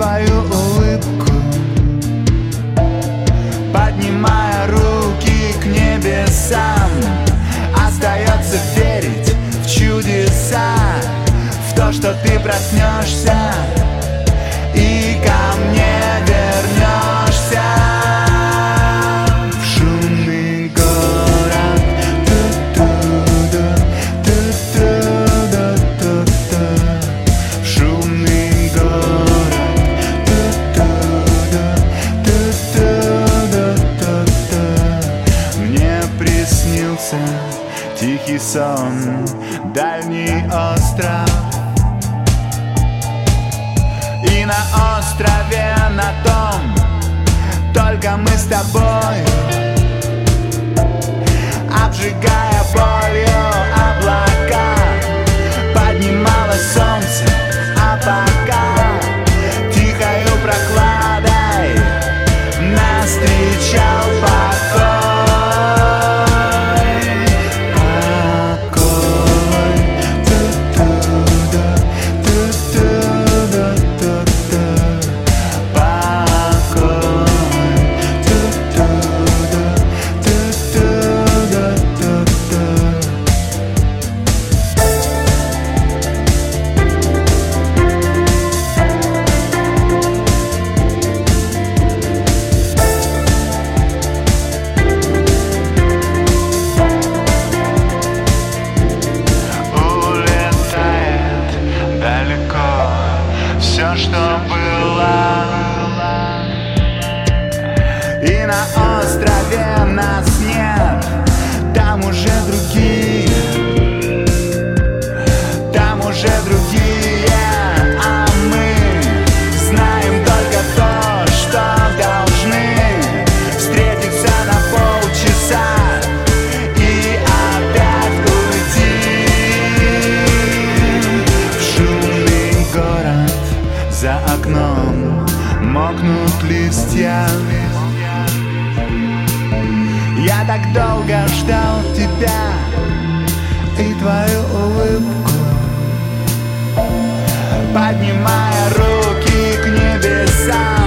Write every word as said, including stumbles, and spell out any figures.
твою улыбку, поднимая руки к небесам. Остается верить в чудеса, в то, что ты проснешься и ко мне вернешься. В шумный город, ту-ту-ду, ту-ту-ду-ту-ту. В шумный город, ту-ту-ду, ту-ту-ду-ту-ту. Мне приснился тихий сон, дальний остров. И на острове на том только мы с тобой, обжигая болью облака. Поднималось солнце, а пока тихою прохладой нас встречал покой. Все, что было, и на острове нас нет. Там уже другие, там уже другие, а мы знаем только то, что должны встретиться на полчаса и опять уйти. В шумный город, за окном мокнут листья. Я так долго ждал тебя и твою улыбку, поднимая руки к небесам.